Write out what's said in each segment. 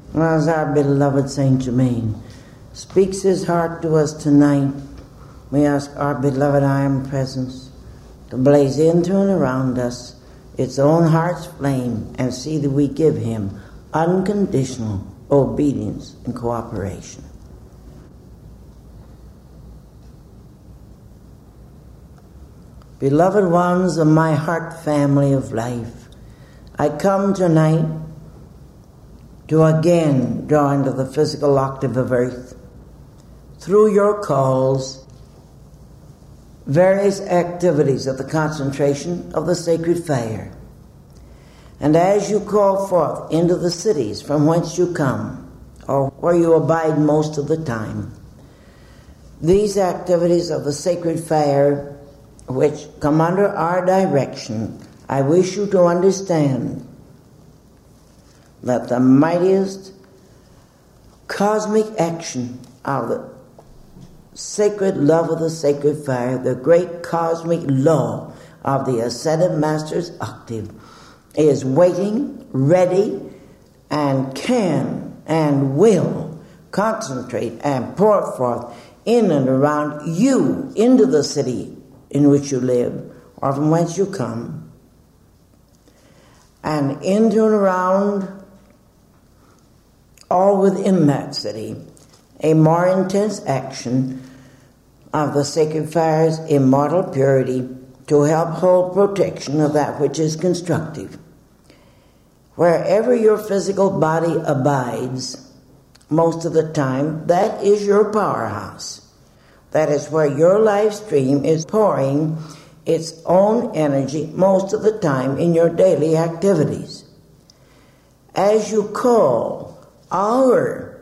As our beloved Saint Germain speaks his heart to us tonight, we ask our beloved iron presence to blaze into and around us its own heart's flame, and see that we give him unconditional obedience and cooperation. Beloved ones of my heart family of life, I come tonight to again draw into the physical octave of earth, through your calls, various activities of the concentration of the sacred fire. And as you call forth into the cities from whence you come, or where you abide most of the time, these activities of the sacred fire which come under our direction, I wish you to understand that the mightiest cosmic action of the sacred love of the sacred fire, the great cosmic law of the ascended Master's octave, is waiting, ready, and can and will concentrate and pour forth in and around you into the city in which you live or from whence you come, and into and around all within that city, a more intense action of the sacred fire's immortal purity to help hold protection of that which is constructive. Wherever your physical body abides, most of the time, that is your powerhouse. That is where your life stream is pouring its own energy most of the time in your daily activities. As you call our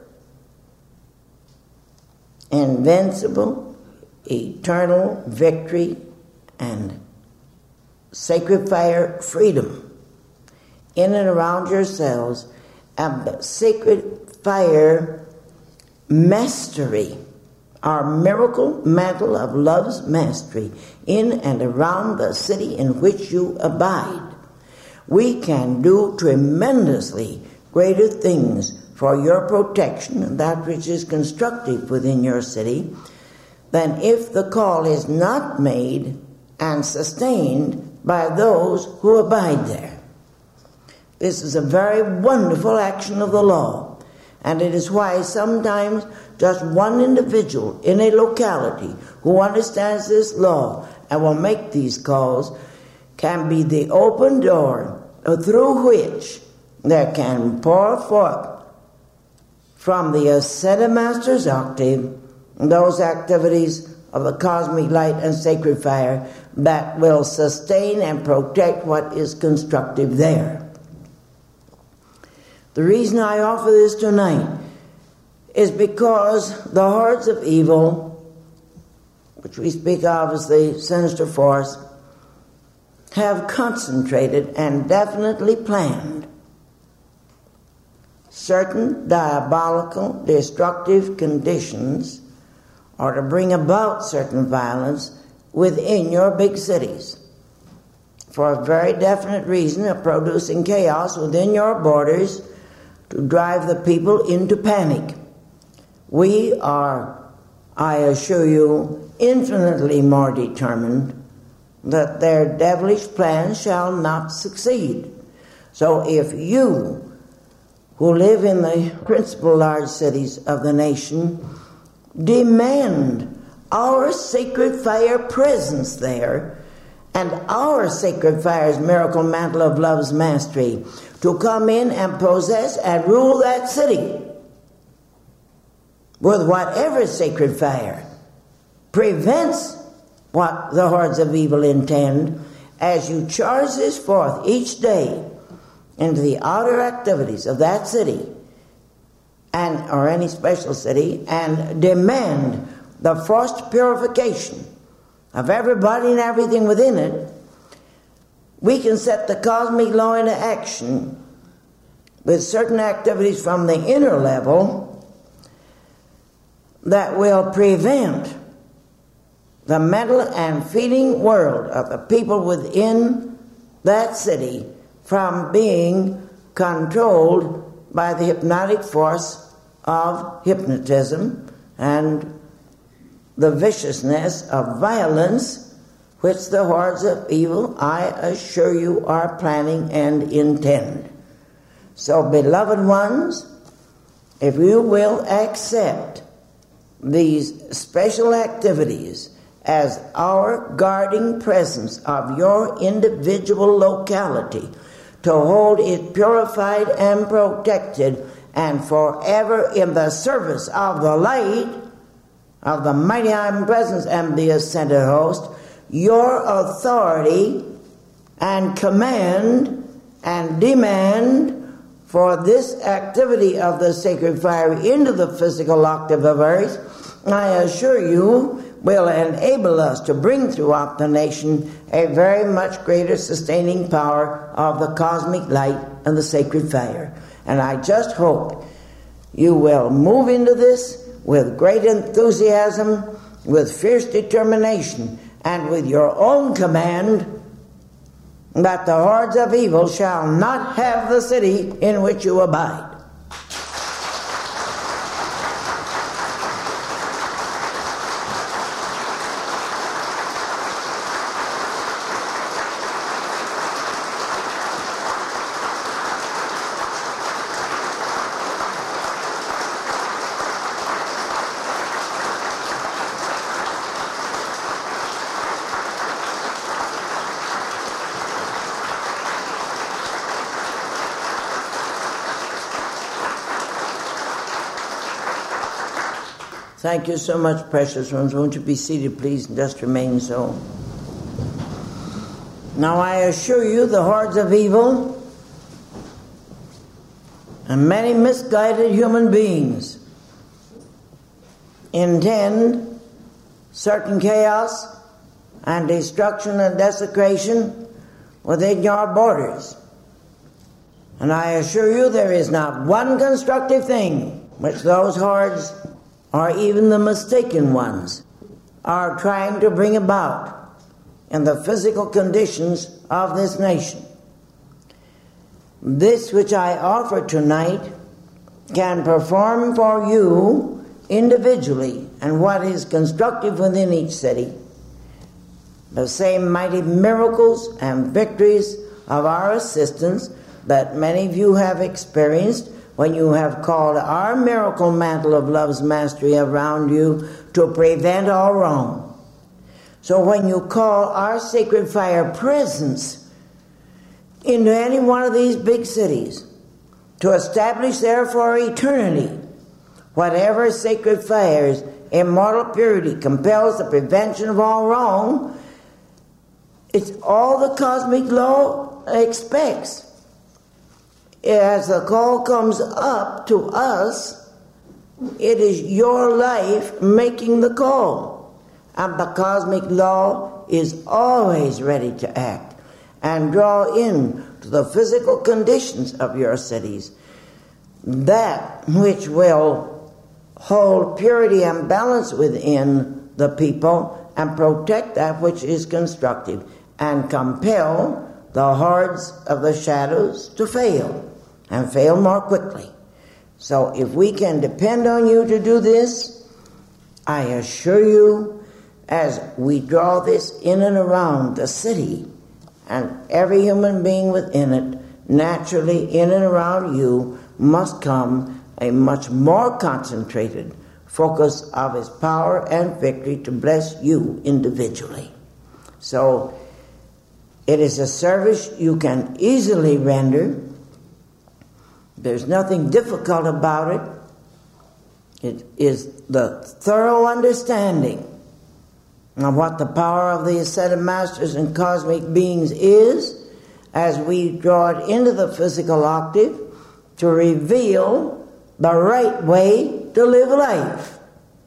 invincible, eternal victory and sacred fire freedom in and around yourselves, and the sacred fire mastery, our miracle mantle of love's mastery in and around the city in which you abide, we can do tremendously greater things for your protection and that which is constructive within your city than if the call is not made and sustained by those who abide there. This is a very wonderful action of the law, and it is why sometimes just one individual in a locality who understands this law and will make these calls can be the open door through which there can pour forth from the ascended Master's octave those activities of the cosmic light and sacred fire that will sustain and protect what is constructive there. The reason I offer this tonight is because the hordes of evil, which we speak of as the sinister force, have concentrated and definitely planned certain diabolical, destructive conditions, or to bring about certain violence within your big cities, for a very definite reason of producing chaos within your borders to drive the people into panic. We are, I assure you, infinitely more determined that their devilish plans shall not succeed. So if you, who live in the principal large cities of the nation, demand our sacred fire presence there and our sacred fire's miracle mantle of love's mastery to come in and possess and rule that city with whatever sacred fire prevents what the hordes of evil intend, as you charge this forth each day into the outer activities of that city and or any special city, and demand the forced purification of everybody and everything within it, we can set the cosmic law into action with certain activities from the inner level that will prevent the mental and feeling world of the people within that city from being controlled by the hypnotic force of hypnotism and the viciousness of violence which the hordes of evil, I assure you, are planning and intend. So, beloved ones, if you will accept these special activities as our guarding presence of your individual locality, to hold it purified and protected and forever in the service of the light of the mighty omnipresence and the ascended host, your authority and command and demand for this activity of the sacred fire into the physical octave of earth, I assure you, will enable us to bring throughout the nation a very much greater sustaining power of the cosmic light and the sacred fire. And I just hope you will move into this with great enthusiasm, with fierce determination, and with your own command, that the hordes of evil shall not have the city in which you abide. Thank you so much, precious ones. Won't you be seated, please, and just remain so. Now I assure you the hordes of evil and many misguided human beings intend certain chaos and destruction and desecration within your borders. And I assure you there is not one constructive thing which those hordes, or even the mistaken ones, are trying to bring about in the physical conditions of this nation. This which I offer tonight can perform for you individually and what is constructive within each city the same mighty miracles and victories of our assistance that many of you have experienced when you have called our miracle mantle of love's mastery around you to prevent all wrong. So when you call our sacred fire presence into any one of these big cities to establish there for eternity whatever sacred fire's immortal purity compels the prevention of all wrong, it's all the cosmic law expects. As the call comes up to us, it is your life making the call. And the cosmic law is always ready to act and draw in to the physical conditions of your cities that which will hold purity and balance within the people and protect that which is constructive and compel the hordes of the shadows to fail, and fail more quickly. So if we can depend on you to do this, I assure you, as we draw this in and around the city and every human being within it, naturally in and around you must come a much more concentrated focus of his power and victory to bless you individually. So it is a service you can easily render. There's nothing difficult about it. It is the thorough understanding of what the power of the ascended masters and cosmic beings is as we draw it into the physical octave to reveal the right way to live life.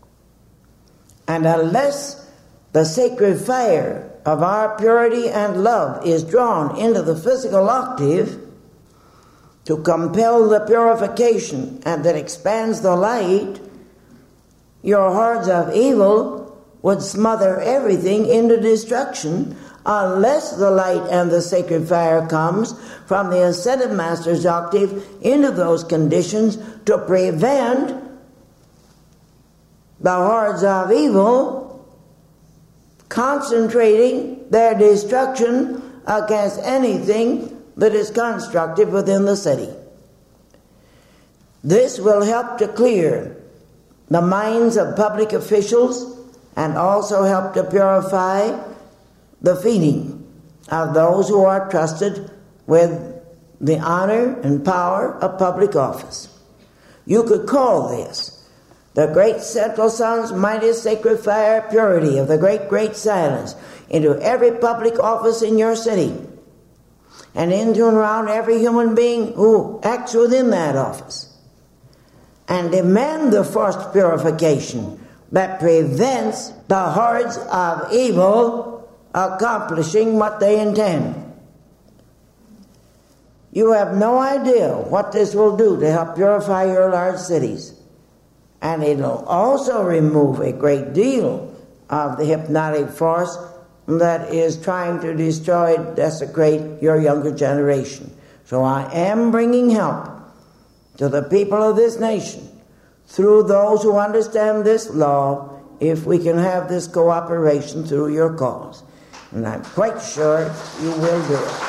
And unless the sacred fire of our purity and love is drawn into the physical octave to compel the purification and that expands the light, your hordes of evil would smother everything into destruction unless the light and the sacred fire comes from the ascended master's octave into those conditions to prevent the hordes of evil concentrating their destruction against anything that is constructive within the city. This will help to clear the minds of public officials and also help to purify the feeling of those who are trusted with the honor and power of public office. You could call this the great central sun's mighty sacred fire purity of the great silence into every public office in your city and into and around every human being who acts within that office, and demand the forced purification that prevents the hordes of evil accomplishing what they intend. You have no idea what this will do to help purify your large cities. And it'll also remove a great deal of the hypnotic force that is trying to destroy, desecrate your younger generation. So I am bringing help to the people of this nation through those who understand this law, if we can have this cooperation through your cause. And I'm quite sure you will do it.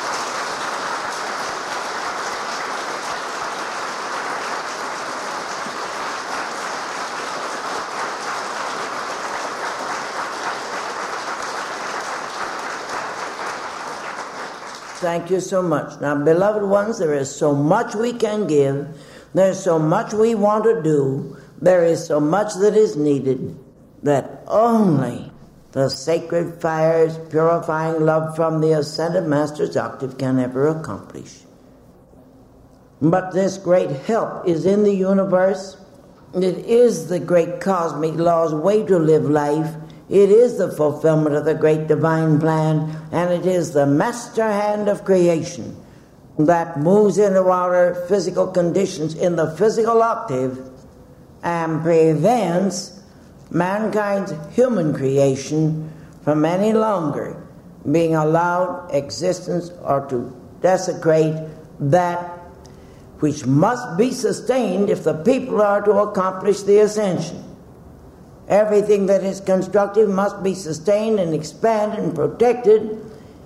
Thank you so much. Now, beloved ones, there is so much we can give. There's so much we want to do. There is so much that is needed that only the sacred fire's purifying love from the ascended master's octave can ever accomplish. But this great help is in the universe. It is the great cosmic law's way to live life. It is the fulfillment of the great divine plan, and it is the master hand of creation that moves into our physical conditions in the physical octave and prevents mankind's human creation from any longer being allowed existence or to desecrate that which must be sustained if the people are to accomplish the ascension. Everything that is constructive must be sustained and expanded and protected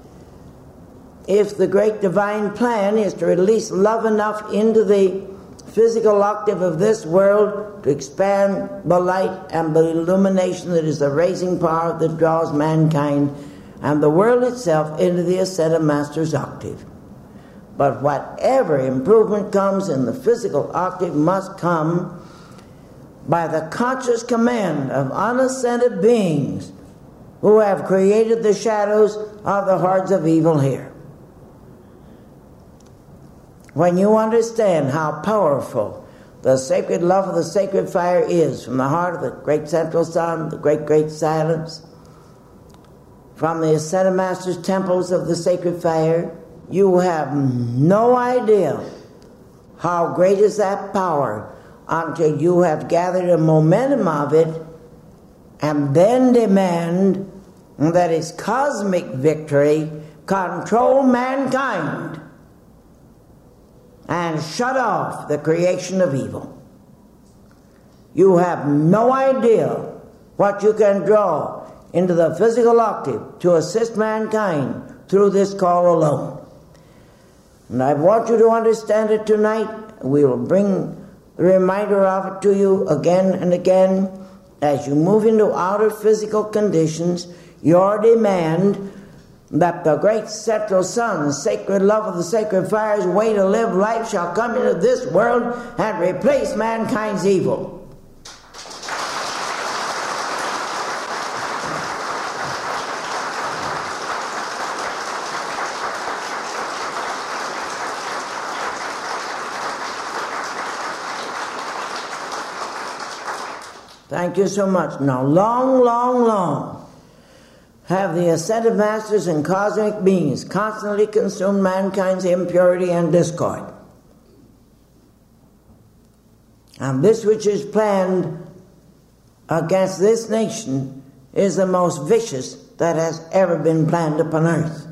if the great divine plan is to release love enough into the physical octave of this world to expand the light and the illumination that is the raising power that draws mankind and the world itself into the ascended master's octave. But whatever improvement comes in the physical octave must come by the conscious command of unascended beings who have created the shadows of the hordes of evil here. When you understand how powerful the sacred love of the sacred fire is from the heart of the great central sun, the great silence, from the ascended master's temples of the sacred fire, you have no idea how great is that power until you have gathered a momentum of it and then demand that its cosmic victory control mankind and shut off the creation of evil. You have no idea what you can draw into the physical octave to assist mankind through this call alone. And I want you to understand it tonight. We will bring the reminder of it to you again and again as you move into outer physical conditions. Your demand that the great central sun, the sacred love of the sacred fire's way to live life shall come into this world and replace mankind's evil. Thank you so much. Now, long have the ascended masters and cosmic beings constantly consumed mankind's impurity and discord. And this which is planned against this nation is the most vicious that has ever been planned upon earth.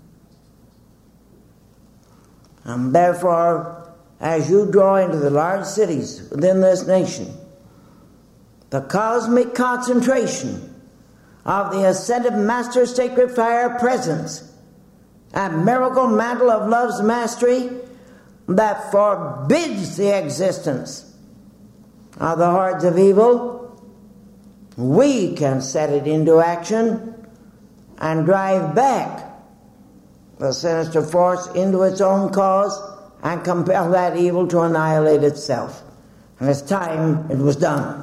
And therefore, as you draw into the large cities within this nation, the cosmic concentration of the ascended Master's sacred fire presence and miracle mantle of love's mastery that forbids the existence of the hordes of evil, we can set it into action and drive back the sinister force into its own cause and compel that evil to annihilate itself. And it's time it was done.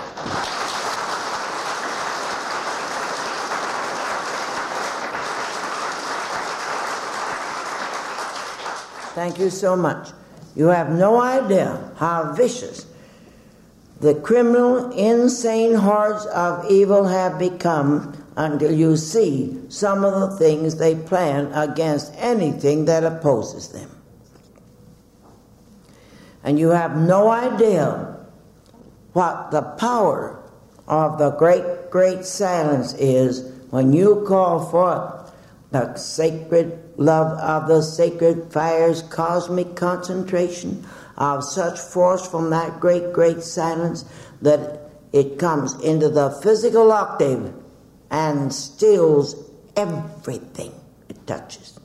Thank you so much. You have no idea how vicious the criminal, insane hordes of evil have become until you see some of the things they plan against anything that opposes them. And you have no idea what the power of the great, great silence is when you call forth the sacred love of the sacred fire's cosmic concentration of such force from that great, great silence that it comes into the physical octave and stills everything it touches.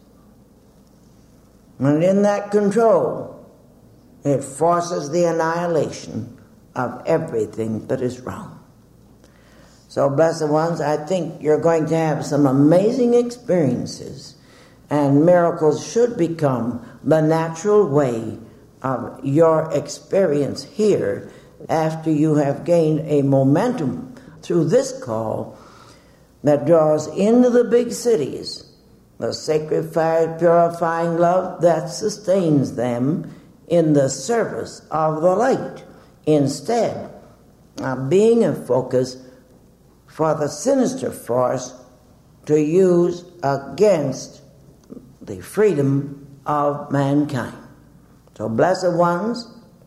And in that control, it forces the annihilation of everything that is wrong. So, blessed ones, I think you're going to have some amazing experiences, and miracles should become the natural way of your experience here after you have gained a momentum through this call that draws into the big cities the sacred fire purifying love that sustains them in the service of the light, instead of being a focus for the sinister force to use against the freedom of mankind. So, blessed ones,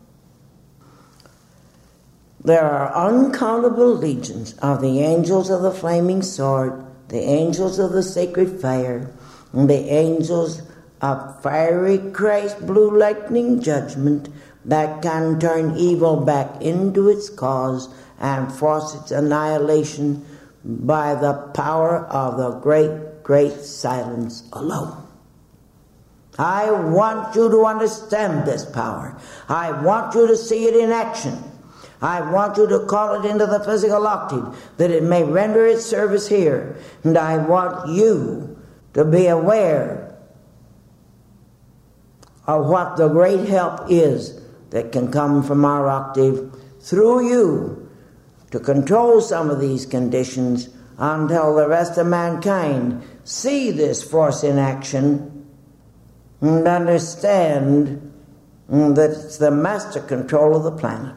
there are uncountable legions of the angels of the flaming sword, the angels of the sacred fire, and the angels of fiery Christ blue lightning judgment that can turn evil back into its cause and force its annihilation by the power of the great, great silence alone. I want you to understand this power. I want you to see it in action. I want you to call it into the physical octave that it may render its service here. And I want you to be aware of what the great help is that can come from our octave through you to control some of these conditions until the rest of mankind see this force in action and understand that it's the master control of the planet.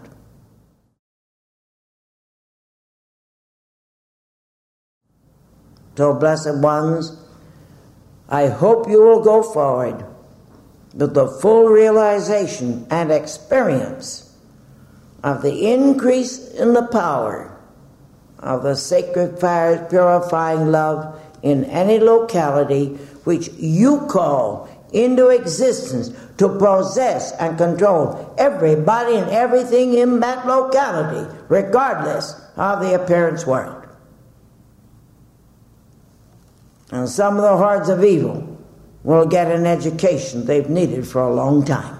So, blessed ones, I hope you will go forward with the full realization and experience of the increase in the power of the sacred fire's purifying love in any locality which you call into existence to possess and control everybody and everything in that locality, regardless of the appearance world. And some of the hordes of evil will get an education they've needed for a long time.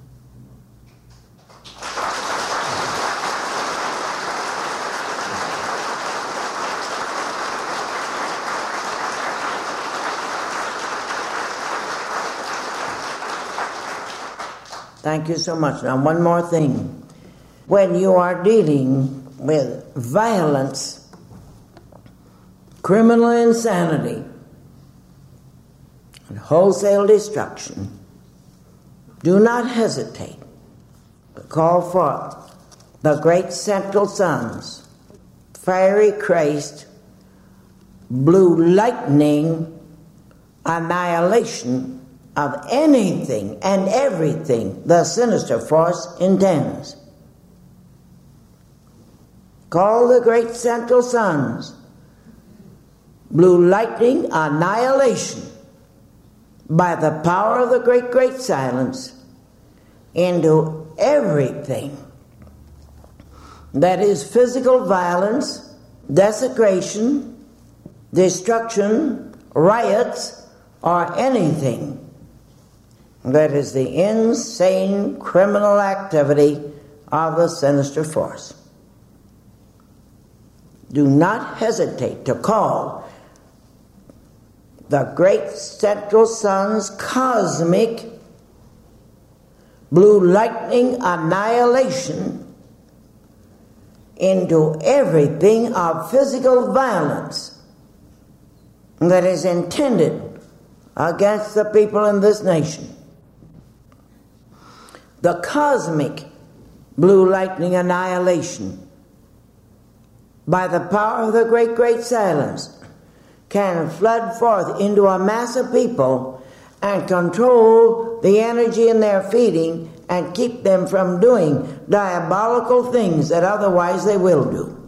Thank you so much. Now, one more thing. When you are dealing with violence, criminal insanity, and wholesale destruction, do not hesitate to call forth the great central suns, fiery Christ, blue lightning, annihilation of anything and everything the sinister force intends. Call the great central suns, blue lightning annihilation by the power of the great, great silence into everything that is physical violence, desecration, destruction, riots, or anything that is the insane criminal activity of the sinister force. Do not hesitate to call the great central sun's cosmic blue lightning annihilation into everything of physical violence that is intended against the people in this nation. The cosmic blue lightning annihilation by the power of the great, great silence can flood forth into a mass of people and control the energy in their feeding and keep them from doing diabolical things that otherwise they will do.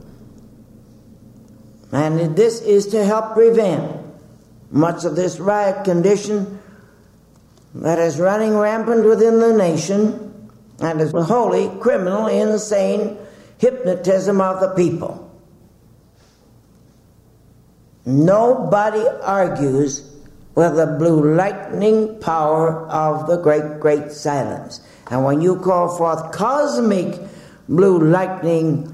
And this is to help prevent much of this riot condition that is running rampant within the nation and is wholly criminal, insane hypnotism of the people. Nobody argues with the blue lightning power of the great, great silence. And when you call forth cosmic blue lightning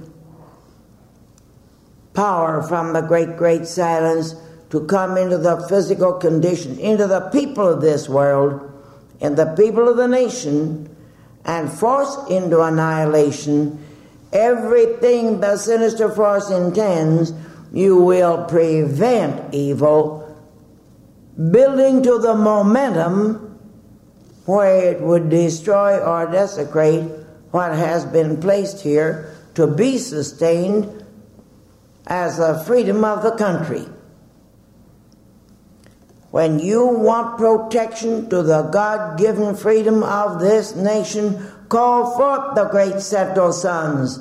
power from the great, great silence to come into the physical condition, into the people of this world, and the people of the nation, and force into annihilation everything the sinister force intends, you will prevent evil building to the momentum where it would destroy or desecrate what has been placed here to be sustained as the freedom of the country. When you want protection to the God-given freedom of this nation, call forth the great central sun's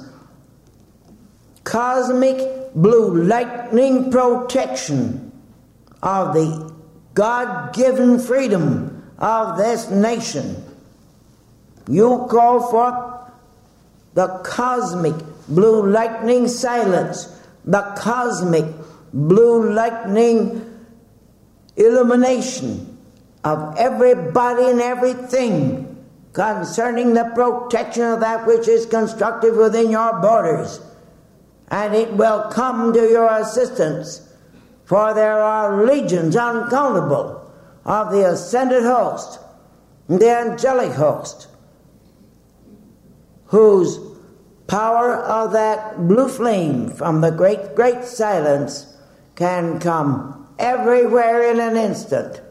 cosmic blue lightning protection of the God-given freedom of this nation. You call forth the cosmic blue lightning silence, the cosmic blue lightning illumination of everybody and everything concerning the protection of that which is constructive within your borders. And it will come to your assistance, for there are legions uncountable of the ascended host, the angelic host, whose power of that blue flame from the great, great silence can come everywhere in an instant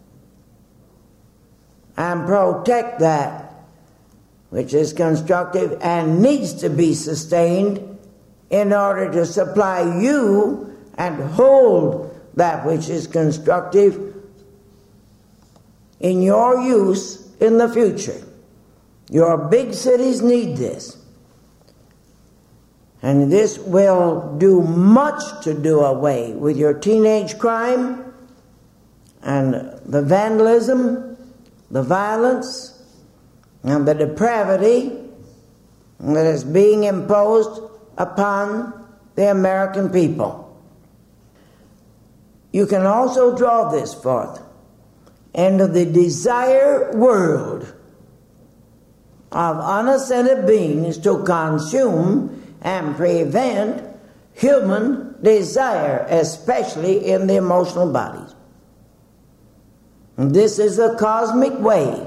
and protect that which is constructive and needs to be sustained in order to supply you and hold that which is constructive in your use in the future. Your big cities need this. And this will do much to do away with your teenage crime and the vandalism, the violence, and the depravity that is being imposed upon the American people. You can also draw this forth into the desire world of unascended beings to consume and prevent human desire, especially in the emotional bodies. And this is the cosmic way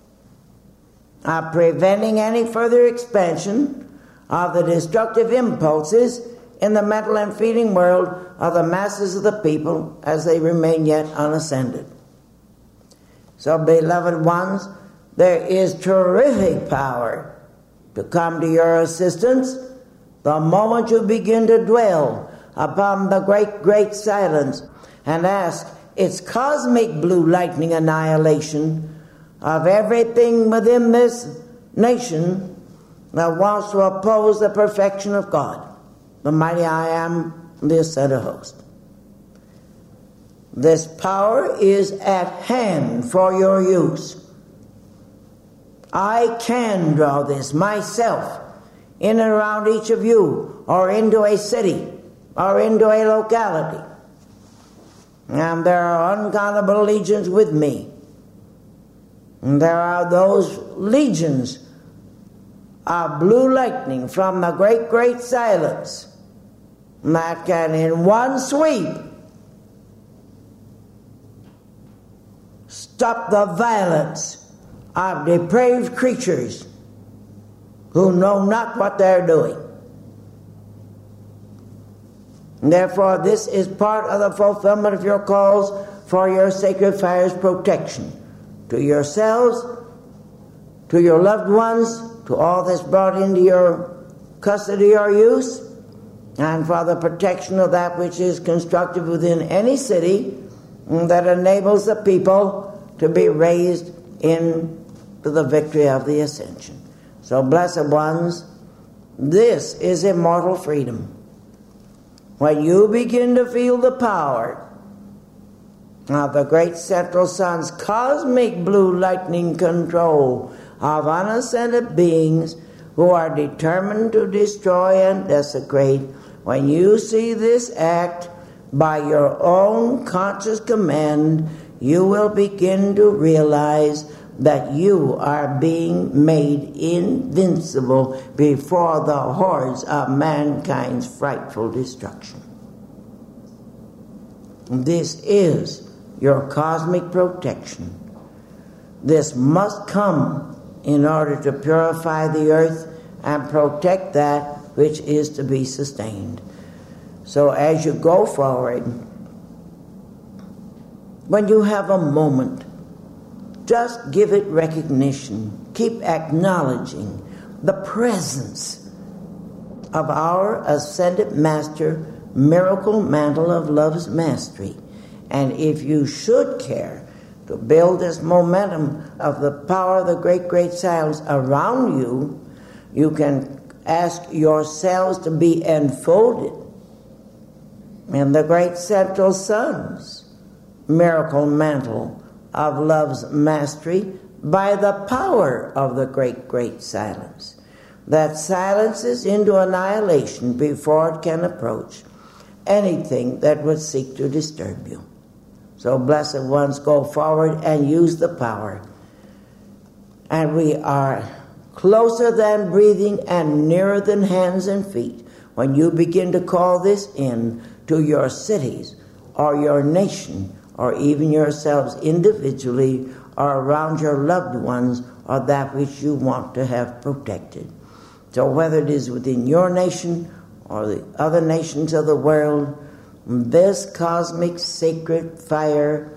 of preventing any further expansion of the destructive impulses in the mental and feeling world of the masses of the people as they remain yet unascended. So, beloved ones, there is terrific power to come to your assistance the moment you begin to dwell upon the great, great silence and ask its cosmic blue lightning annihilation of everything within this nation that wants to oppose the perfection of God, the mighty I am, the ascended host. This power is at hand for your use. I can draw this myself in and around each of you, or into a city, or into a locality. And there are uncountable legions with me. And there are those legions of blue lightning from the great, great silence that can, in one sweep, stop the violence of depraved creatures who know not what they're doing. And therefore, this is part of the fulfillment of your calls for your sacred fire's protection to yourselves, to your loved ones, to all that's brought into your custody or use, and for the protection of that which is constructed within any city that enables the people to be raised into the victory of the ascension. So, blessed ones, this is immortal freedom. When you begin to feel the power of the great central sun's cosmic blue lightning control of unascended beings who are determined to destroy and desecrate, when you see this act by your own conscious command, you will begin to realize that you are being made invincible before the hordes of mankind's frightful destruction. This is your cosmic protection. This must come in order to purify the earth and protect that which is to be sustained. So as you go forward, when you have a moment, just give it recognition. Keep acknowledging the presence of our ascended master, miracle mantle of love's mastery. And if you should care to build this momentum of the power of the great, great silence around you, you can ask yourselves to be enfolded in the great central sun's miracle mantle of love's mastery by the power of the great, great silence that silences into annihilation before it can approach anything that would seek to disturb you. So, blessed ones, go forward and use the power. And we are closer than breathing and nearer than hands and feet when you begin to call this in to your cities or your nation, or even yourselves individually, or around your loved ones, or that which you want to have protected. So whether it is within your nation or the other nations of the world, this cosmic sacred fire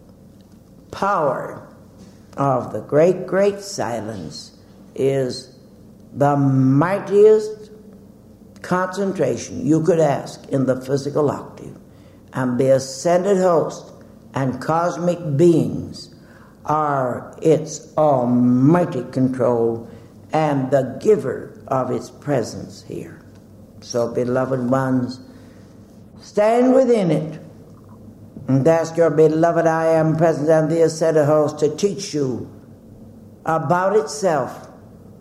power of the great, great silence is the mightiest concentration you could ask in the physical octave. And the ascended host and cosmic beings are its almighty control and the giver of its presence here. So, beloved ones, stand within it and ask your beloved I am present and the ascended host to teach you about itself.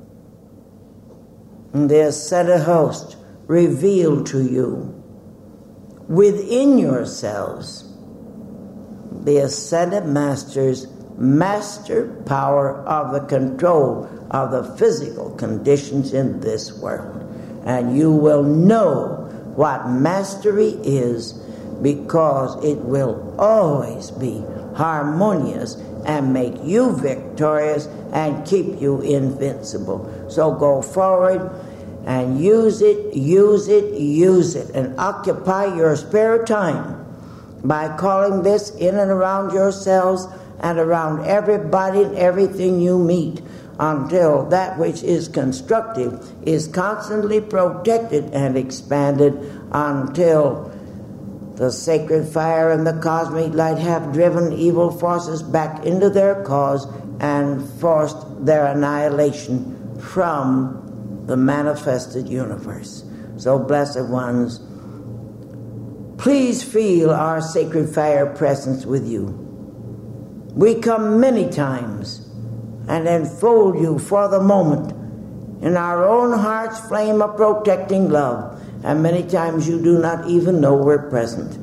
And the ascended host revealed to you within yourselves the ascended master's master power of the control of the physical conditions in this world. And you will know what mastery is, because it will always be harmonious and make you victorious and keep you invincible. So go forward and use it, and occupy your spare time by calling this in and around yourselves and around everybody and everything you meet, until that which is constructive is constantly protected and expanded, until the sacred fire and the cosmic light have driven evil forces back into their cause and forced their annihilation from the manifested universe. So, blessed ones, Please feel our sacred fire presence with you. We come many times and enfold you for the moment in our own heart's flame of protecting love, and many times you do not even know we're present.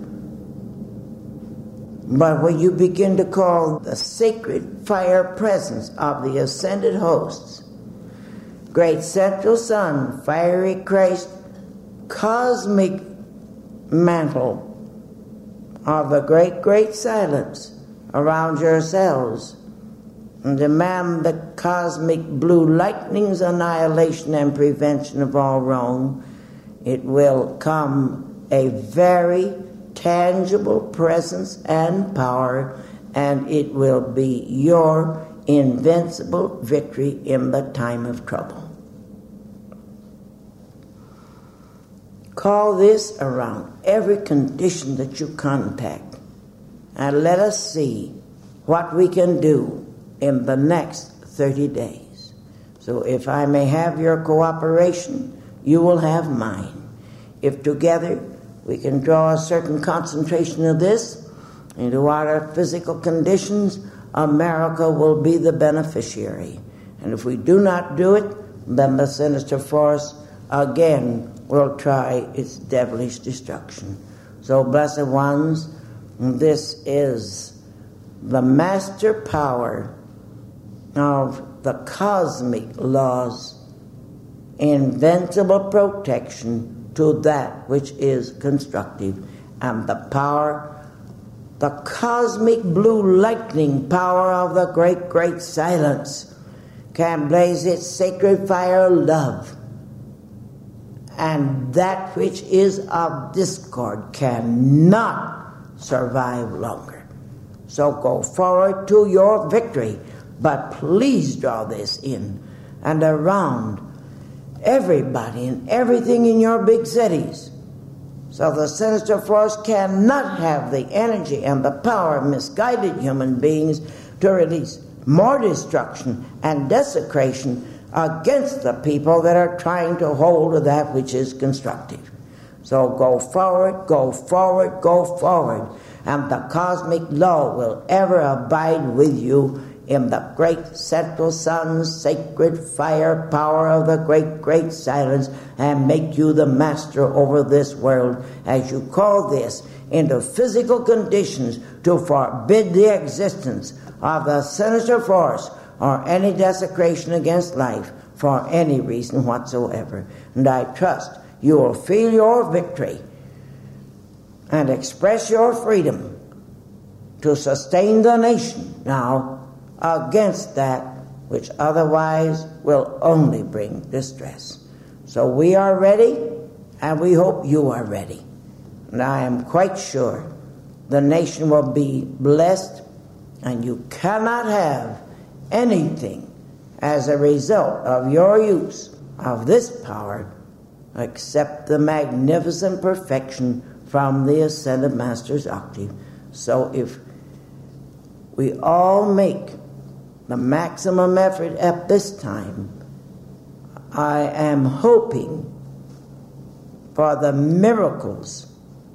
But when you begin to call the sacred fire presence of the ascended hosts, great central sun, fiery Christ, cosmic mantle of the great, great silence around yourselves, and demand the cosmic blue lightning's annihilation and prevention of all wrong, it will come a very tangible presence and power, and it will be your invincible victory in the time of trouble. Call this around every condition that you contact, and let us see what we can do in the next 30 days. So if I may have your cooperation, you will have mine. If together we can draw a certain concentration of this into our physical conditions, America will be the beneficiary. And if we do not do it, then the sinister force again will try its devilish destruction. So, blessed ones, this is the master power of the cosmic laws, invincible protection to that which is constructive, and the power, the cosmic blue lightning power of the great, great silence can blaze its sacred fire of love, and that which is of discord cannot survive longer. So go forward to your victory, but please draw this in and around everybody and everything in your big cities, so the sinister force cannot have the energy and the power of misguided human beings to release more destruction and desecration against the people that are trying to hold to that which is constructive. So go forward, go forward, go forward, and the cosmic law will ever abide with you in the great central sun's sacred fire power of the great, great silence, and make you the master over this world as you call this into physical conditions to forbid the existence of the sinister force or any desecration against life for any reason whatsoever. And I trust you will feel your victory and express your freedom to sustain the nation now against that which otherwise will only bring distress. So we are ready, and we hope you are ready. And I am quite sure the nation will be blessed, and you cannot have anything as a result of your use of this power except the magnificent perfection from the Ascended Master's octave. So if we all make the maximum effort at this time, I am hoping for the miracles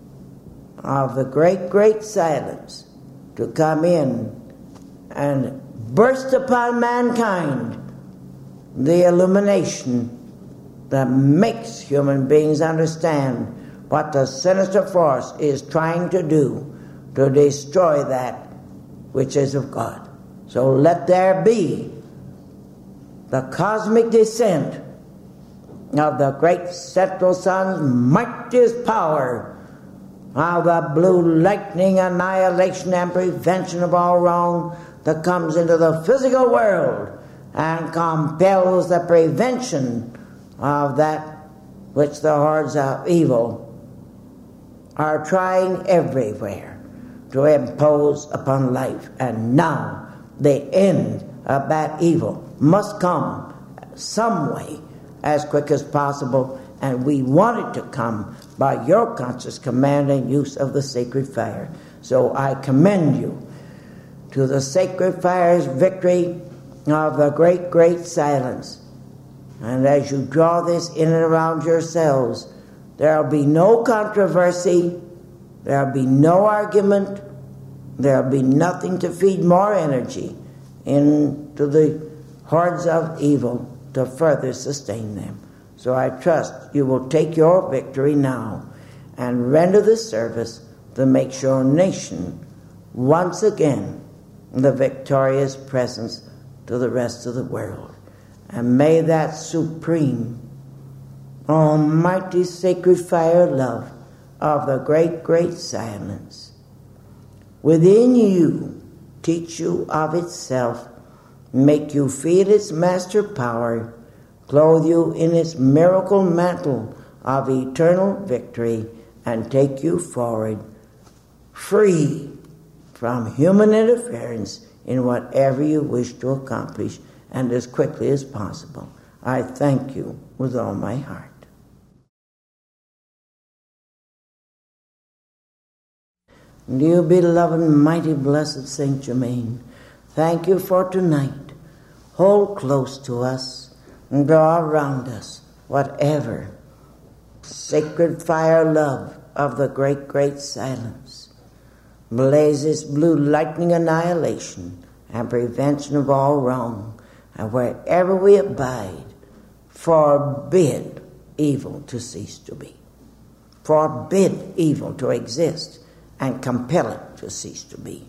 of the great, great silence to come in and burst upon mankind the illumination that makes human beings understand what the sinister force is trying to do to destroy that which is of God. So let there be the cosmic descent of the great central sun's mightiest power of the blue lightning annihilation and prevention of all wrong that comes into the physical world and compels the prevention of that which the hordes of evil are trying everywhere to impose upon life. And now the end of that evil must come some way as quick as possible, and we want it to come by your conscious command and use of the sacred fire. So I commend you to the sacred fire's victory of the great, great silence. And as you draw this in and around yourselves, there will be no controversy, There'll be no argument. There'll be nothing to feed more energy into the hordes of evil to further sustain them. So I trust you will take your victory now and render the service to make your nation once again the victorious presence to the rest of the world. And may that supreme, almighty, sacred fire love of the great, great silence within you teach you of itself, make you feel its master power, clothe you in its miracle mantle of eternal victory, and take you forward free from human interference in whatever you wish to accomplish, and as quickly as possible. I thank you with all my heart. Dear beloved, mighty, blessed Saint Germain, thank you for tonight. Hold close to us and draw around us whatever sacred fire love of the great, great silence blazes blue lightning annihilation and prevention of all wrong. And wherever we abide, forbid evil to cease to be. Forbid evil to exist and compel it to cease to be.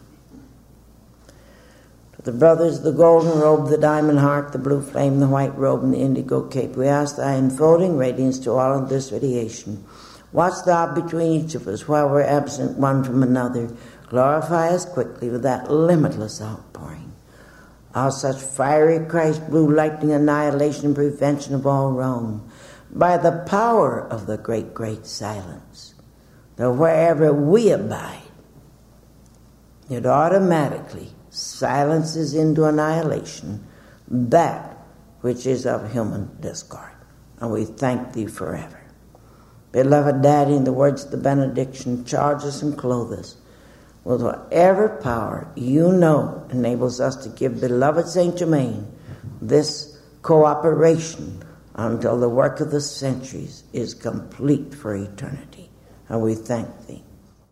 To the brothers, the golden robe, the diamond heart, the blue flame, the white robe, and the indigo cape, we ask thy enfolding radiance to all of this radiation. Watch thou between each of us while we're absent one from another. Glorify us quickly with that limitless outpouring of such fiery Christ blue lightning annihilation and prevention of all wrong by the power of the great, great silence. That wherever we abide, it automatically silences into annihilation that which is of human discord. And we thank thee forever. Beloved Daddy, in the words of the benediction, charge us and clothe us with whatever power you know enables us to give beloved Saint Germain this cooperation until the work of the centuries is complete for eternity. And we thank thee.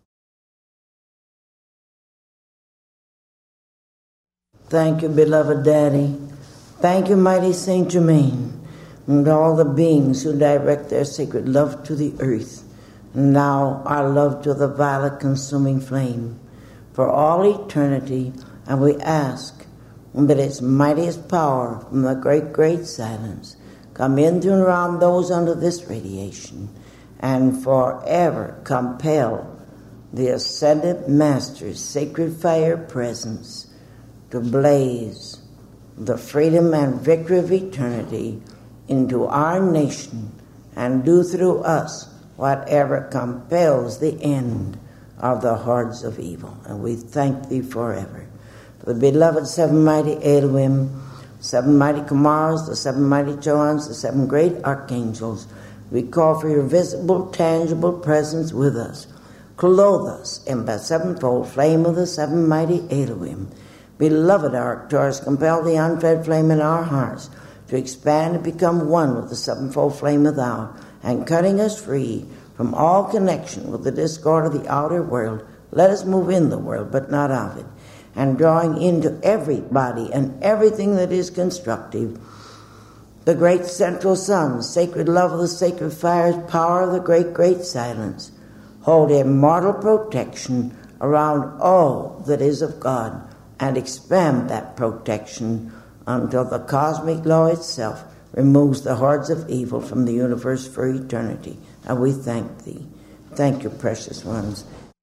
Thank you, beloved Daddy. Thank you, mighty Saint Germain, and all the beings who direct their sacred love to the earth, and now our love to the violet consuming flame, for all eternity. And we ask that its mightiest power from the great, great silence come into and around those under this radiation, and forever compel the ascended Master's sacred fire presence to blaze the freedom and victory of eternity into our nation, and do through us whatever compels the end of the hordes of evil. And we thank thee forever. For the beloved seven mighty Elohim, seven mighty Kamaras, the seven mighty Joans, the seven great archangels, we call for your visible, tangible presence with us. Clothe us in the sevenfold flame of the seven mighty Elohim. Beloved Arcturus, compel the unfed flame in our hearts to expand and become one with the sevenfold flame of thou, and cutting us free from all connection with the discord of the outer world, let us move in the world, but not of it, and drawing into everybody and everything that is constructive the great central sun, sacred love of the sacred fires, power of the great, great silence, hold immortal protection around all that is of God, and expand that protection until the cosmic law itself removes the hordes of evil from the universe for eternity. And we thank thee. Thank you, precious ones.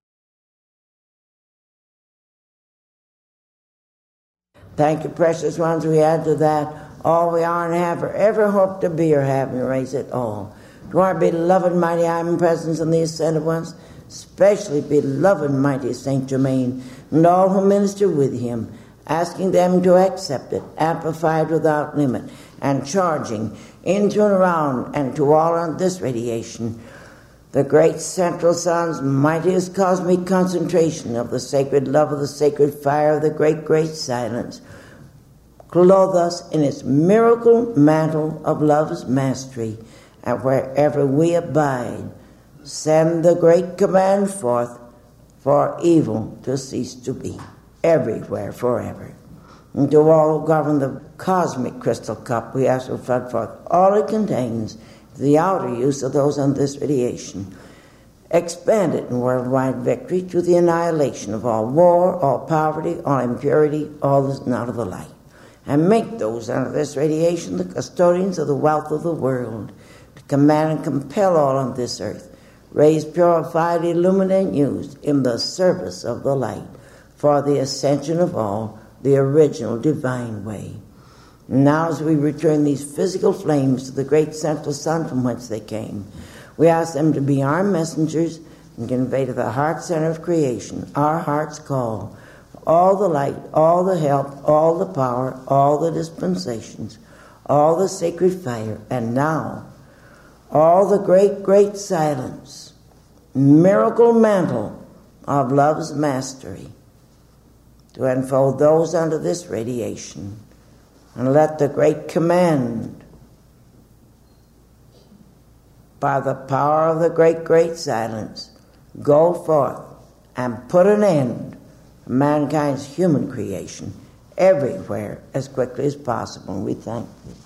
Thank you, precious ones. We add to that all we are and have or ever hope to be or have, and raise it all. To our beloved mighty omnipresence and the ascended ones, especially beloved mighty Saint Germain, and all who minister with him, asking them to accept it, amplified without limit, and charging into and around and to all on this radiation, the great central sun's mightiest cosmic concentration of the sacred love of the sacred fire of the great, great silence, clothe us in its miracle mantle of love's mastery, and wherever we abide, send the great command forth for evil to cease to be, everywhere, forever. And to all who govern the cosmic crystal cup, we ask to flood forth all it contains to the outer use of those under this radiation. Expand it in worldwide victory to the annihilation of all war, all poverty, all impurity, all that is not of the light. And make those under this radiation the custodians of the wealth of the world, to command and compel all on this earth, raised, purified, illuminated, and used in the service of the light, for the ascension of all, the original divine way. Now as we return these physical flames to the great central sun from whence they came, we ask them to be our messengers and convey to the heart center of creation our heart's call, all the light, all the help, all the power, all the dispensations, all the sacred fire, and now all the great, great silence, miracle mantle of love's mastery, to enfold those under this radiation, and let the great command by the power of the great, great silence go forth and put an end to mankind's human creation everywhere as quickly as possible. And we thank you.